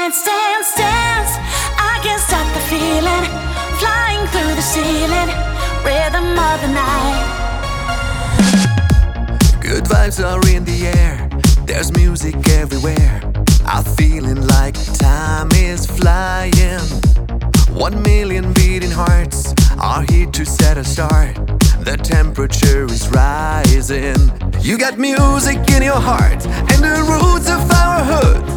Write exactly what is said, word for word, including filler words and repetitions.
dance, dance, dance. I can't stop the feeling, flying through the ceiling, rhythm of the night. Good vibes are in the air, there's music everywhere. I'm feeling like time is flying. One million beating hearts are here to set a start. The temperature is rising. You got music in your heart and the roots of our hood.